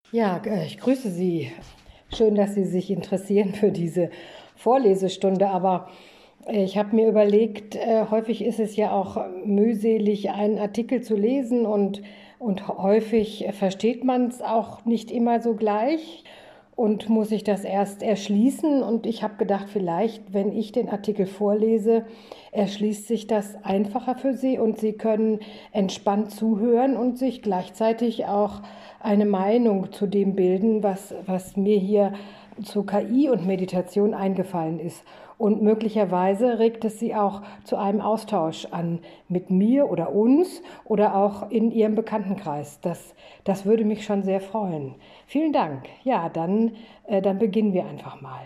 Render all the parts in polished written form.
Ja, ich grüße Sie. Schön, dass Sie sich interessieren für diese Vorlesestunde, aber ich habe mir überlegt, häufig ist es ja auch mühselig, einen Artikel zu lesen und häufig versteht man es auch nicht immer so gleich und muss sich das erst erschließen. Und ich habe gedacht, vielleicht, wenn ich den Artikel vorlese, erschließt sich das einfacher für Sie und Sie können entspannt zuhören und sich gleichzeitig auch eine Meinung zu dem bilden, was mir hier zu KI und Meditation eingefallen ist. Und möglicherweise regt es Sie auch zu einem Austausch an mit mir oder uns oder auch in Ihrem Bekanntenkreis. Das würde mich schon sehr freuen. Vielen Dank. Ja, dann beginnen wir einfach mal.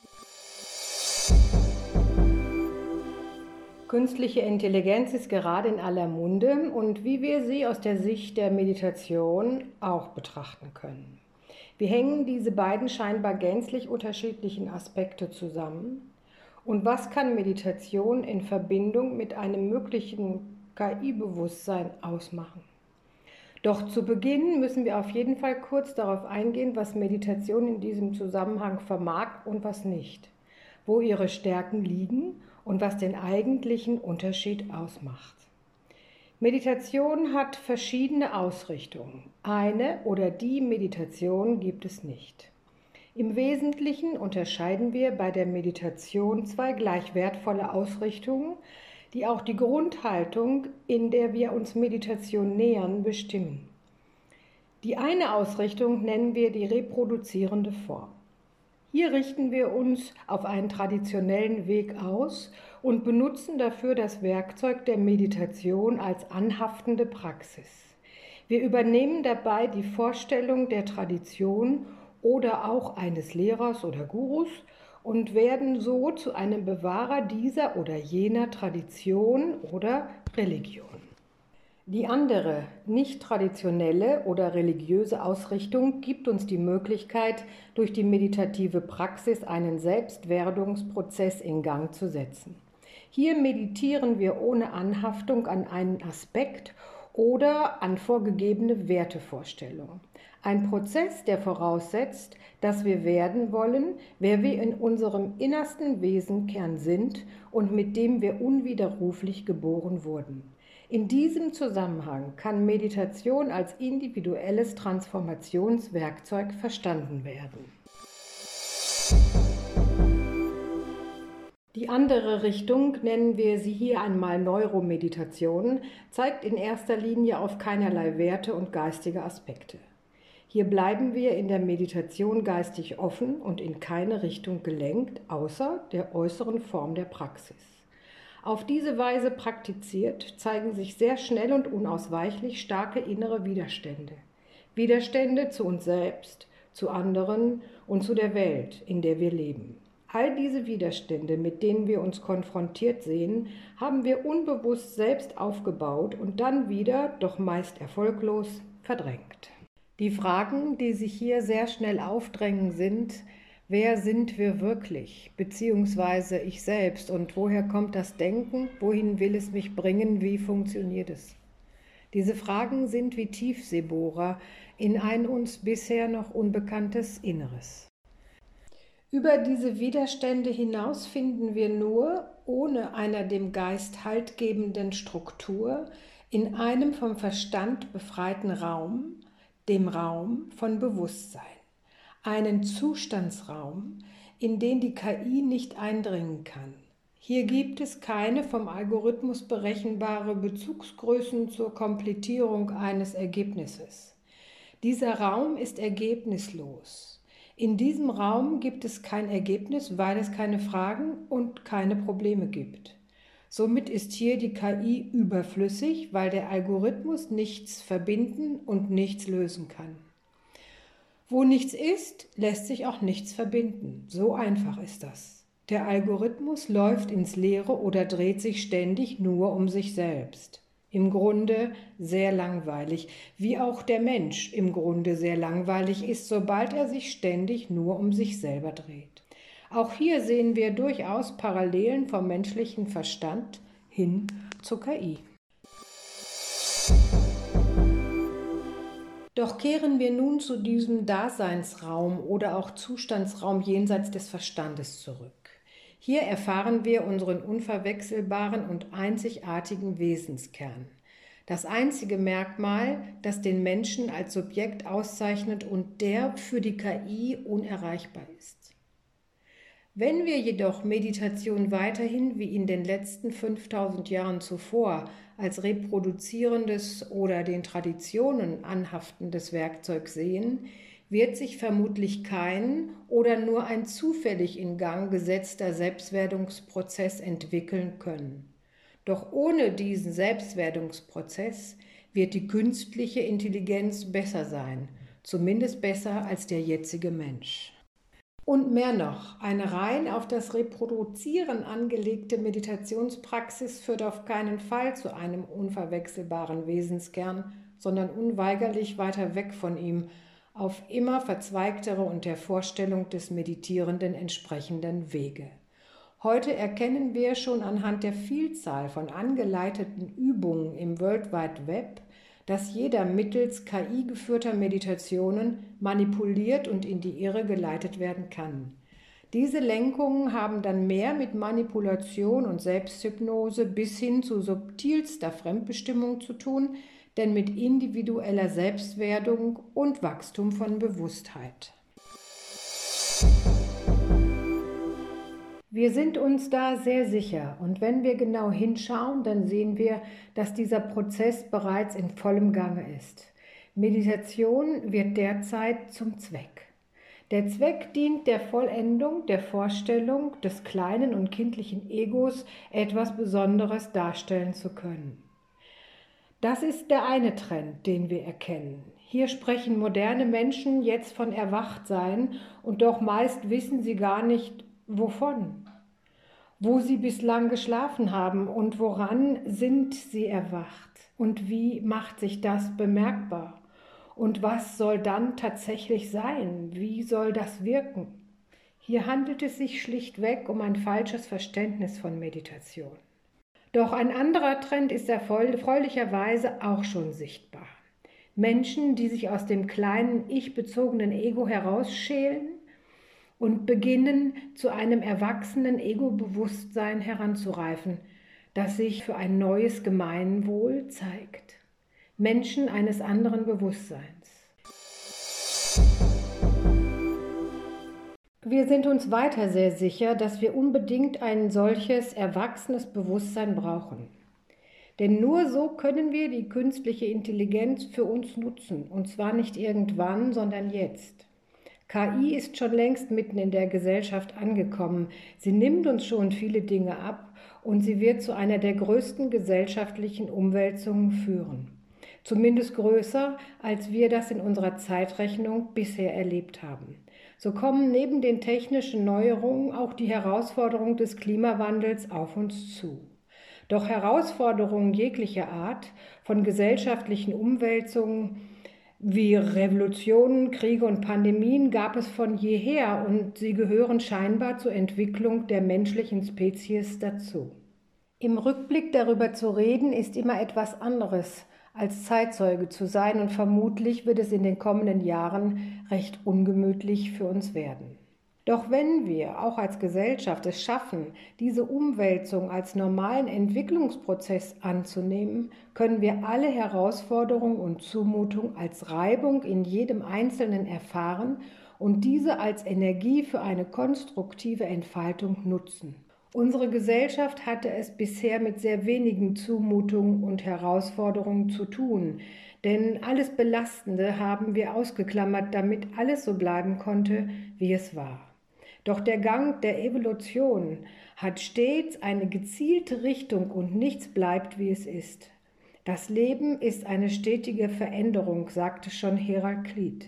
Künstliche Intelligenz ist gerade in aller Munde und wie wir sie aus der Sicht der Meditation auch betrachten können. Wie hängen diese beiden scheinbar gänzlich unterschiedlichen Aspekte zusammen? Und was kann Meditation in Verbindung mit einem möglichen KI-Bewusstsein ausmachen? Doch zu Beginn müssen wir auf jeden Fall kurz darauf eingehen, was Meditation in diesem Zusammenhang vermag und was nicht, wo ihre Stärken liegen und was den eigentlichen Unterschied ausmacht. Meditation hat verschiedene Ausrichtungen. Eine oder die Meditation gibt es nicht. Im Wesentlichen unterscheiden wir bei der Meditation zwei gleich wertvolle Ausrichtungen, die auch die Grundhaltung, in der wir uns Meditation nähern, bestimmen. Die eine Ausrichtung nennen wir die reproduzierende Form. Hier richten wir uns auf einen traditionellen Weg aus und benutzen dafür das Werkzeug der Meditation als anhaftende Praxis. Wir übernehmen dabei die Vorstellung der Tradition oder auch eines Lehrers oder Gurus und werden so zu einem Bewahrer dieser oder jener Tradition oder Religion. Die andere, nicht traditionelle oder religiöse Ausrichtung gibt uns die Möglichkeit, durch die meditative Praxis einen Selbstwerdungsprozess in Gang zu setzen. Hier meditieren wir ohne Anhaftung an einen Aspekt oder an vorgegebene Wertevorstellungen. Ein Prozess, der voraussetzt, dass wir werden wollen, wer wir in unserem innersten Wesenkern sind und mit dem wir unwiderruflich geboren wurden. In diesem Zusammenhang kann Meditation als individuelles Transformationswerkzeug verstanden werden. Die andere Richtung, nennen wir sie hier einmal Neuromeditation, zeigt in erster Linie auf keinerlei Werte und geistige Aspekte. Hier bleiben wir in der Meditation geistig offen und in keine Richtung gelenkt, außer der äußeren Form der Praxis. Auf diese Weise praktiziert zeigen sich sehr schnell und unausweichlich starke innere Widerstände. Widerstände zu uns selbst, zu anderen und zu der Welt, in der wir leben. All diese Widerstände, mit denen wir uns konfrontiert sehen, haben wir unbewusst selbst aufgebaut und dann wieder, doch meist erfolglos, verdrängt. Die Fragen, die sich hier sehr schnell aufdrängen, sind: Wer sind wir wirklich, beziehungsweise ich selbst, und woher kommt das Denken, wohin will es mich bringen, wie funktioniert es? Diese Fragen sind wie Tiefseebohrer in ein uns bisher noch unbekanntes Inneres. Über diese Widerstände hinaus finden wir nur, ohne einer dem Geist haltgebenden Struktur, in einem vom Verstand befreiten Raum, dem Raum von Bewusstsein. Einen Zustandsraum, in den die KI nicht eindringen kann. Hier gibt es keine vom Algorithmus berechenbare Bezugsgrößen zur Komplettierung eines Ergebnisses. Dieser Raum ist ergebnislos. In diesem Raum gibt es kein Ergebnis, weil es keine Fragen und keine Probleme gibt. Somit ist hier die KI überflüssig, weil der Algorithmus nichts verbinden und nichts lösen kann. Wo nichts ist, lässt sich auch nichts verbinden. So einfach ist das. Der Algorithmus läuft ins Leere oder dreht sich ständig nur um sich selbst. Im Grunde sehr langweilig, wie auch der Mensch im Grunde sehr langweilig ist, sobald er sich ständig nur um sich selber dreht. Auch hier sehen wir durchaus Parallelen vom menschlichen Verstand hin zur KI. Doch kehren wir nun zu diesem Daseinsraum oder auch Zustandsraum jenseits des Verstandes zurück. Hier erfahren wir unseren unverwechselbaren und einzigartigen Wesenskern. Das einzige Merkmal, das den Menschen als Subjekt auszeichnet und der für die KI unerreichbar ist. Wenn wir jedoch Meditation weiterhin wie in den letzten 5000 Jahren zuvor als reproduzierendes oder den Traditionen anhaftendes Werkzeug sehen, wird sich vermutlich kein oder nur ein zufällig in Gang gesetzter Selbstwerdungsprozess entwickeln können. Doch ohne diesen Selbstwerdungsprozess wird die künstliche Intelligenz besser sein, zumindest besser als der jetzige Mensch. Und mehr noch, eine rein auf das Reproduzieren angelegte Meditationspraxis führt auf keinen Fall zu einem unverwechselbaren Wesenskern, sondern unweigerlich weiter weg von ihm, auf immer verzweigtere und der Vorstellung des Meditierenden entsprechenden Wege. Heute erkennen wir schon anhand der Vielzahl von angeleiteten Übungen im World Wide Web, dass jeder mittels KI geführter Meditationen manipuliert und in die Irre geleitet werden kann. Diese Lenkungen haben dann mehr mit Manipulation und Selbsthypnose bis hin zu subtilster Fremdbestimmung zu tun, denn mit individueller Selbstwerdung und Wachstum von Bewusstheit. Wir sind uns da sehr sicher und wenn wir genau hinschauen, dann sehen wir, dass dieser Prozess bereits in vollem Gange ist. Meditation wird derzeit zum Zweck. Der Zweck dient der Vollendung der Vorstellung des kleinen und kindlichen Egos, etwas Besonderes darstellen zu können. Das ist der eine Trend, den wir erkennen. Hier sprechen moderne Menschen jetzt von Erwachtsein und doch meist wissen sie gar nicht, wovon, wo sie bislang geschlafen haben und woran sind sie erwacht und wie macht sich das bemerkbar und was soll dann tatsächlich sein, wie soll das wirken. Hier handelt es sich schlichtweg um ein falsches Verständnis von Meditation. Doch ein anderer Trend ist erfreulicherweise auch schon sichtbar. Menschen, die sich aus dem kleinen ich-bezogenen Ego herausschälen und beginnen, zu einem erwachsenen Ego-Bewusstsein heranzureifen, das sich für ein neues Gemeinwohl zeigt. Menschen eines anderen Bewusstseins. Wir sind uns weiter sehr sicher, dass wir unbedingt ein solches erwachsenes Bewusstsein brauchen. Denn nur so können wir die künstliche Intelligenz für uns nutzen, und zwar nicht irgendwann, sondern jetzt. KI ist schon längst mitten in der Gesellschaft angekommen. Sie nimmt uns schon viele Dinge ab und sie wird zu einer der größten gesellschaftlichen Umwälzungen führen. Zumindest größer, als wir das in unserer Zeitrechnung bisher erlebt haben. So kommen neben den technischen Neuerungen auch die Herausforderungen des Klimawandels auf uns zu. Doch Herausforderungen jeglicher Art, von gesellschaftlichen Umwälzungen wie Revolutionen, Kriege und Pandemien gab es von jeher und sie gehören scheinbar zur Entwicklung der menschlichen Spezies dazu. Im Rückblick darüber zu reden, ist immer etwas anderes, als Zeitzeuge zu sein und vermutlich wird es in den kommenden Jahren recht ungemütlich für uns werden. Doch wenn wir auch als Gesellschaft es schaffen, diese Umwälzung als normalen Entwicklungsprozess anzunehmen, können wir alle Herausforderungen und Zumutungen als Reibung in jedem Einzelnen erfahren und diese als Energie für eine konstruktive Entfaltung nutzen. Unsere Gesellschaft hatte es bisher mit sehr wenigen Zumutungen und Herausforderungen zu tun, denn alles Belastende haben wir ausgeklammert, damit alles so bleiben konnte, wie es war. Doch der Gang der Evolution hat stets eine gezielte Richtung und nichts bleibt, wie es ist. Das Leben ist eine stetige Veränderung, sagte schon Heraklit.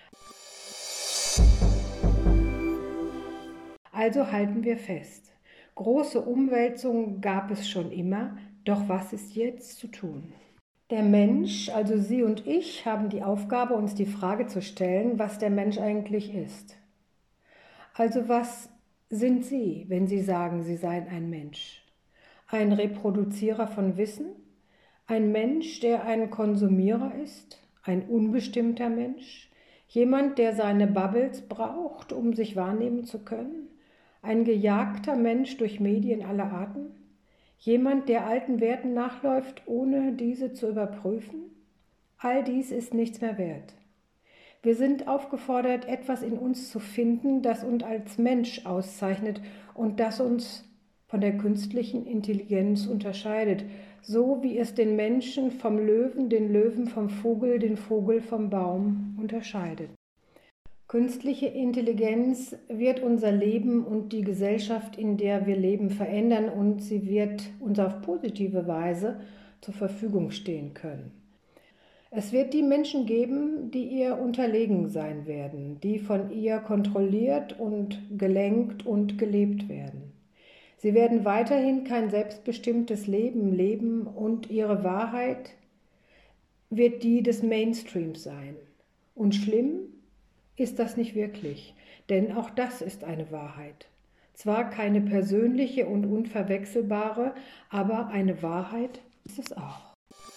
Also halten wir fest. Große Umwälzungen gab es schon immer, doch was ist jetzt zu tun? Der Mensch, also Sie und ich, haben die Aufgabe, uns die Frage zu stellen, was der Mensch eigentlich ist. Also was sind Sie, wenn Sie sagen, Sie seien ein Mensch? Ein Reproduzierer von Wissen? Ein Mensch, der ein Konsumierer ist? ein unbestimmter Mensch, jemand, der seine Bubbles braucht, um sich wahrnehmen zu können, ein gejagter Mensch durch Medien aller Arten, jemand, der alten Werten nachläuft, ohne diese zu überprüfen? All dies ist nichts mehr wert. Wir sind aufgefordert, etwas in uns zu finden, das uns als Mensch auszeichnet und das uns von der künstlichen Intelligenz unterscheidet, so wie es den Menschen vom Löwen, den Löwen vom Vogel, den Vogel vom Baum unterscheidet. Künstliche Intelligenz wird unser Leben und die Gesellschaft, in der wir leben, verändern und sie wird uns auf positive Weise zur Verfügung stehen können. Es wird die Menschen geben, die ihr unterlegen sein werden, die von ihr kontrolliert und gelenkt und gelebt werden. Sie werden weiterhin kein selbstbestimmtes Leben leben und ihre Wahrheit wird die des Mainstreams sein. Und schlimm ist das nicht wirklich, denn auch das ist eine Wahrheit. Zwar keine persönliche und unverwechselbare, aber eine Wahrheit ist es auch.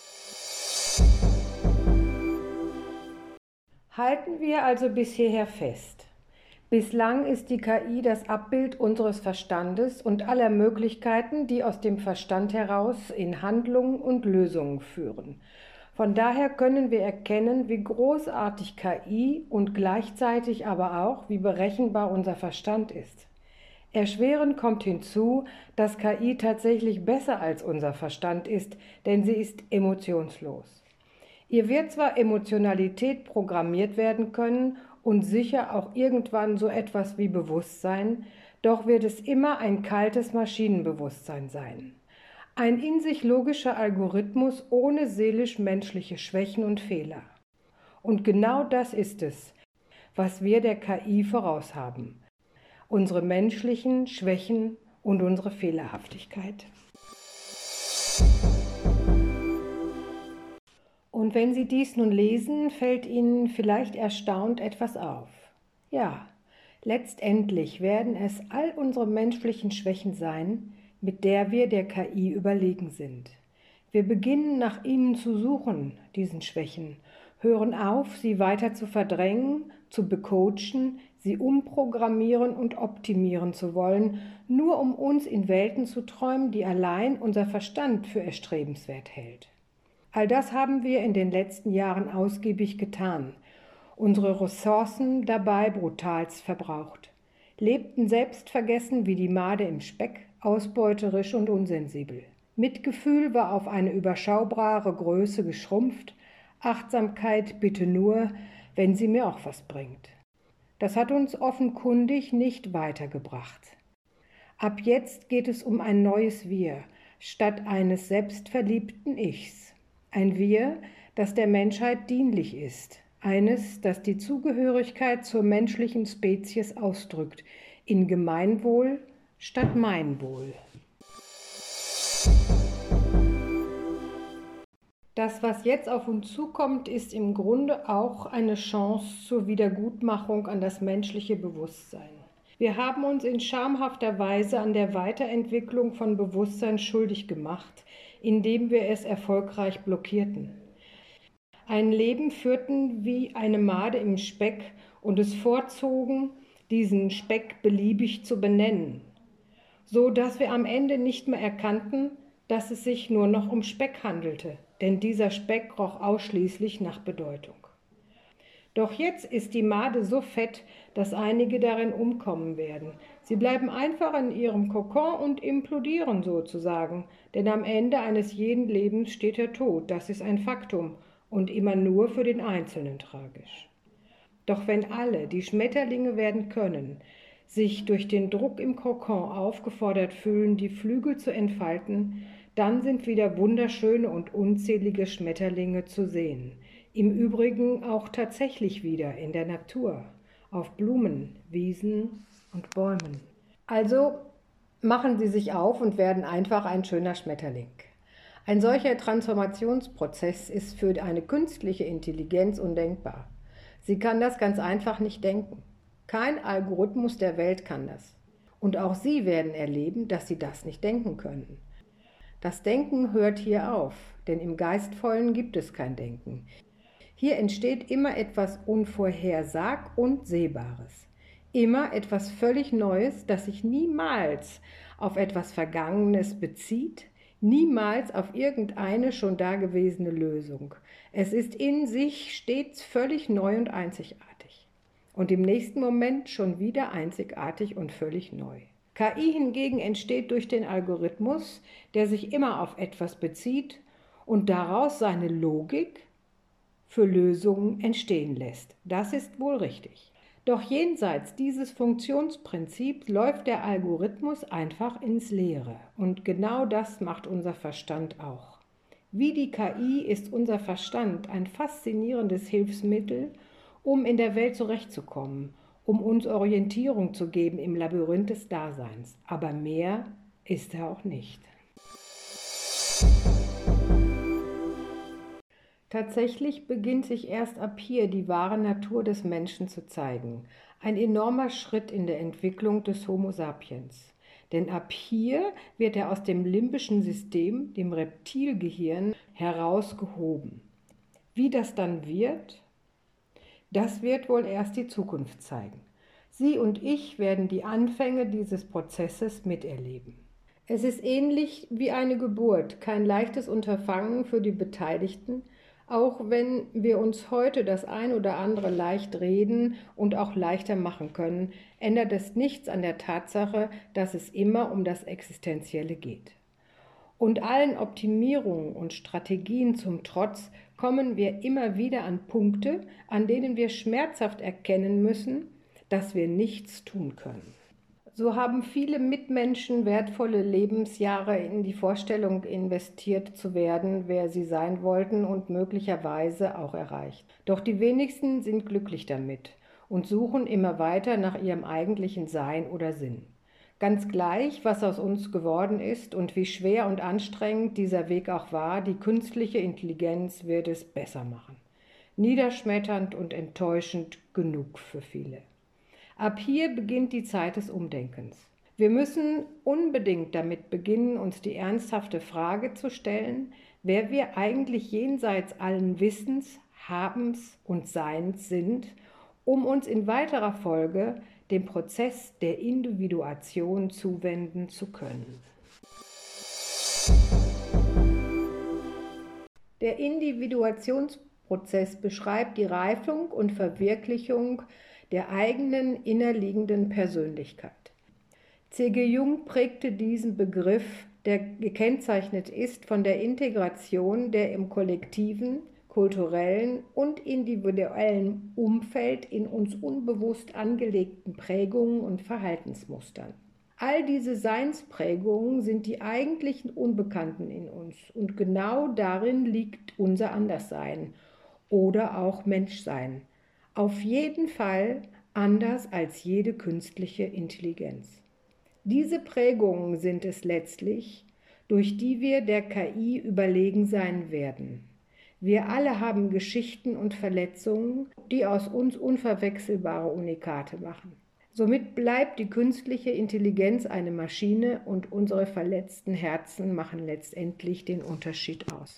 Halten wir also bis hierher fest. Bislang ist die KI das Abbild unseres Verstandes und aller Möglichkeiten, die aus dem Verstand heraus in Handlungen und Lösungen führen. Von daher können wir erkennen, wie großartig KI und gleichzeitig aber auch, wie berechenbar unser Verstand ist. Erschwerend kommt hinzu, dass KI tatsächlich besser als unser Verstand ist, denn sie ist emotionslos. Ihr wird zwar Emotionalität programmiert werden können und sicher auch irgendwann so etwas wie Bewusstsein, doch wird es immer ein kaltes Maschinenbewusstsein sein. Ein in sich logischer Algorithmus ohne seelisch-menschliche Schwächen und Fehler. Und genau das ist es, was wir der KI voraus haben. Unsere menschlichen Schwächen und unsere Fehlerhaftigkeit. Und wenn Sie dies nun lesen, fällt Ihnen vielleicht erstaunt etwas auf. Ja, letztendlich werden es all unsere menschlichen Schwächen sein, mit der wir der KI überlegen sind. Wir beginnen nach ihnen zu suchen, diesen Schwächen, hören auf, sie weiter zu verdrängen, zu becoachen, sie umprogrammieren und optimieren zu wollen, nur um uns in Welten zu träumen, die allein unser Verstand für erstrebenswert hält. All das haben wir in den letzten Jahren ausgiebig getan, unsere Ressourcen dabei brutalst verbraucht, lebten selbstvergessen wie die Made im Speck, ausbeuterisch und unsensibel. Mitgefühl war auf eine überschaubare Größe geschrumpft, Achtsamkeit bitte nur, wenn sie mir auch was bringt. Das hat uns offenkundig nicht weitergebracht. Ab jetzt geht es um ein neues Wir, statt eines selbstverliebten Ichs. Ein Wir, das der Menschheit dienlich ist. Eines, das die Zugehörigkeit zur menschlichen Spezies ausdrückt, in Gemeinwohl statt Meinwohl. Das, was jetzt auf uns zukommt, ist im Grunde auch eine Chance zur Wiedergutmachung an das menschliche Bewusstsein. Wir haben uns in schamhafter Weise an der Weiterentwicklung von Bewusstsein schuldig gemacht, indem wir es erfolgreich blockierten. Ein Leben führten wie eine Made im Speck und es vorzogen, diesen Speck beliebig zu benennen, so dass wir am Ende nicht mehr erkannten, dass es sich nur noch um Speck handelte, denn dieser Speck roch ausschließlich nach Bedeutung. Doch jetzt ist die Made so fett, dass einige darin umkommen werden. Sie bleiben einfach in ihrem Kokon und implodieren sozusagen, denn am Ende eines jeden Lebens steht der Tod, das ist ein Faktum und immer nur für den Einzelnen tragisch. Doch wenn alle, die Schmetterlinge werden können, sich durch den Druck im Kokon aufgefordert fühlen, die Flügel zu entfalten, dann sind wieder wunderschöne und unzählige Schmetterlinge zu sehen. Im Übrigen auch tatsächlich wieder in der Natur, auf Blumen, Wiesen und Bäumen. Also machen Sie sich auf und werden einfach ein schöner Schmetterling. Ein solcher Transformationsprozess ist für eine künstliche Intelligenz undenkbar. Sie kann das ganz einfach nicht denken. Kein Algorithmus der Welt kann das. Und auch Sie werden erleben, dass Sie das nicht denken können. Das Denken hört hier auf, denn im Geistvollen gibt es kein Denken. Hier entsteht immer etwas Unvorhersag- und Sehbares. Immer etwas völlig Neues, das sich niemals auf etwas Vergangenes bezieht, niemals auf irgendeine schon dagewesene Lösung. Es ist in sich stets völlig neu und einzigartig. Und im nächsten Moment schon wieder einzigartig und völlig neu. KI hingegen entsteht durch den Algorithmus, der sich immer auf etwas bezieht und daraus seine Logik für Lösungen entstehen lässt. Das ist wohl richtig. Doch jenseits dieses Funktionsprinzips läuft der Algorithmus einfach ins Leere. Und genau das macht unser Verstand auch. Wie die KI ist unser Verstand ein faszinierendes Hilfsmittel, um in der Welt zurechtzukommen, um uns Orientierung zu geben im Labyrinth des Daseins. Aber mehr ist er auch nicht. Tatsächlich beginnt sich erst ab hier die wahre Natur des Menschen zu zeigen. Ein enormer Schritt in der Entwicklung des Homo sapiens. Denn ab hier wird er aus dem limbischen System, dem Reptilgehirn, herausgehoben. Wie das dann wird, das wird wohl erst die Zukunft zeigen. Sie und ich werden die Anfänge dieses Prozesses miterleben. Es ist ähnlich wie eine Geburt, kein leichtes Unterfangen für die Beteiligten, auch wenn wir uns heute das ein oder andere leicht reden und auch leichter machen können, ändert es nichts an der Tatsache, dass es immer um das Existenzielle geht. Und allen Optimierungen und Strategien zum Trotz kommen wir immer wieder an Punkte, an denen wir schmerzhaft erkennen müssen, dass wir nichts tun können. So haben viele Mitmenschen wertvolle Lebensjahre in die Vorstellung investiert zu werden, wer sie sein wollten und möglicherweise auch erreicht. Doch die wenigsten sind glücklich damit und suchen immer weiter nach ihrem eigentlichen Sein oder Sinn. Ganz gleich, was aus uns geworden ist und wie schwer und anstrengend dieser Weg auch war, die künstliche Intelligenz wird es besser machen. Niederschmetternd und enttäuschend genug für viele. Ab hier beginnt die Zeit des Umdenkens. Wir müssen unbedingt damit beginnen, uns die ernsthafte Frage zu stellen, wer wir eigentlich jenseits allen Wissens, Habens und Seins sind, um uns in weiterer Folge dem Prozess der Individuation zuwenden zu können. Der Individuationsprozess beschreibt die Reifung und Verwirklichung der eigenen innerliegenden Persönlichkeit. C.G. Jung prägte diesen Begriff, der gekennzeichnet ist von der Integration der im kollektiven, kulturellen und individuellen Umfeld in uns unbewusst angelegten Prägungen und Verhaltensmustern. All diese Seinsprägungen sind die eigentlichen Unbekannten in uns und genau darin liegt unser Anderssein oder auch Menschsein. Auf jeden Fall anders als jede künstliche Intelligenz. Diese Prägungen sind es letztlich, durch die wir der KI überlegen sein werden. Wir alle haben Geschichten und Verletzungen, die aus uns unverwechselbare Unikate machen. Somit bleibt die künstliche Intelligenz eine Maschine und unsere verletzten Herzen machen letztendlich den Unterschied aus.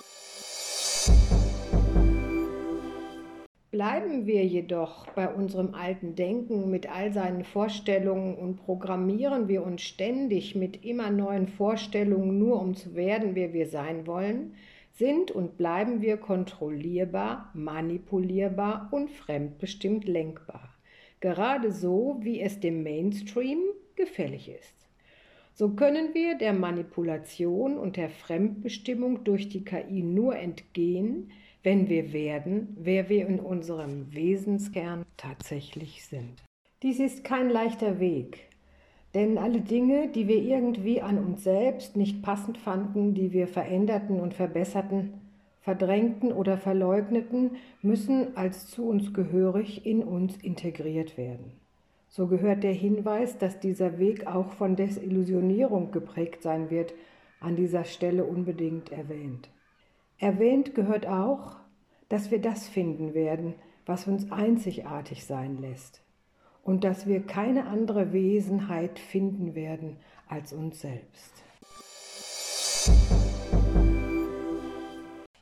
Bleiben wir jedoch bei unserem alten Denken mit all seinen Vorstellungen und programmieren wir uns ständig mit immer neuen Vorstellungen, nur um zu werden, wer wir sein wollen, sind und bleiben wir kontrollierbar, manipulierbar und fremdbestimmt lenkbar. Gerade so, wie es dem Mainstream gefällig ist. So können wir der Manipulation und der Fremdbestimmung durch die KI nur entgehen, wenn wir werden, wer wir in unserem Wesenskern tatsächlich sind. Dies ist kein leichter Weg, denn alle Dinge, die wir irgendwie an uns selbst nicht passend fanden, die wir veränderten und verbesserten, verdrängten oder verleugneten, müssen als zu uns gehörig in uns integriert werden. So gehört der Hinweis, dass dieser Weg auch von Desillusionierung geprägt sein wird, an dieser Stelle unbedingt erwähnt. Erwähnt gehört auch, dass wir das finden werden, was uns einzigartig sein lässt und dass wir keine andere Wesenheit finden werden als uns selbst.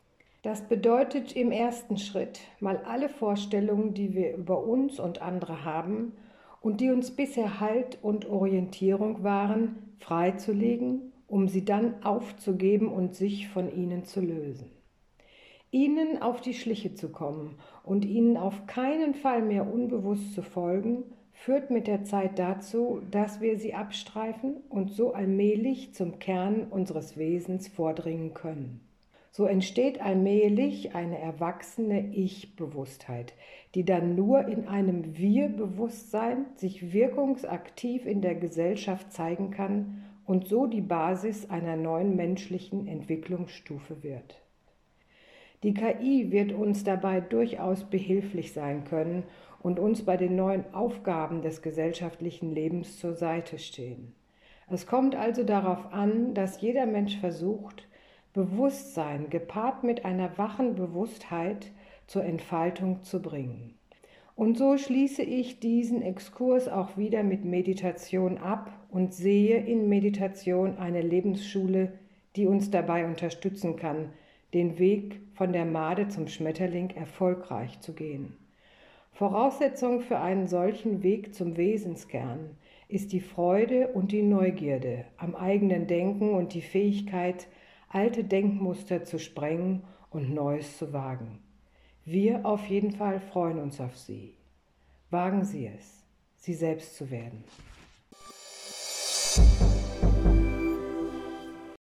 Das bedeutet im ersten Schritt, mal alle Vorstellungen, die wir über uns und andere haben und die uns bisher Halt und Orientierung waren, freizulegen, um sie dann aufzugeben und sich von ihnen zu lösen. Ihnen auf die Schliche zu kommen und ihnen auf keinen Fall mehr unbewusst zu folgen, führt mit der Zeit dazu, dass wir sie abstreifen und so allmählich zum Kern unseres Wesens vordringen können. So entsteht allmählich eine erwachsene Ich-Bewusstheit, die dann nur in einem Wir-Bewusstsein sich wirkungsaktiv in der Gesellschaft zeigen kann und so die Basis einer neuen menschlichen Entwicklungsstufe wird. Die KI wird uns dabei durchaus behilflich sein können und uns bei den neuen Aufgaben des gesellschaftlichen Lebens zur Seite stehen. Es kommt also darauf an, dass jeder Mensch versucht, Bewusstsein gepaart mit einer wachen Bewusstheit zur Entfaltung zu bringen. Und so schließe ich diesen Exkurs auch wieder mit Meditation ab und sehe in Meditation eine Lebensschule, die uns dabei unterstützen kann, den Weg von der Made zum Schmetterling erfolgreich zu gehen. Voraussetzung für einen solchen Weg zum Wesenskern ist die Freude und die Neugierde am eigenen Denken und die Fähigkeit, alte Denkmuster zu sprengen und Neues zu wagen. Wir auf jeden Fall freuen uns auf Sie. Wagen Sie es, Sie selbst zu werden.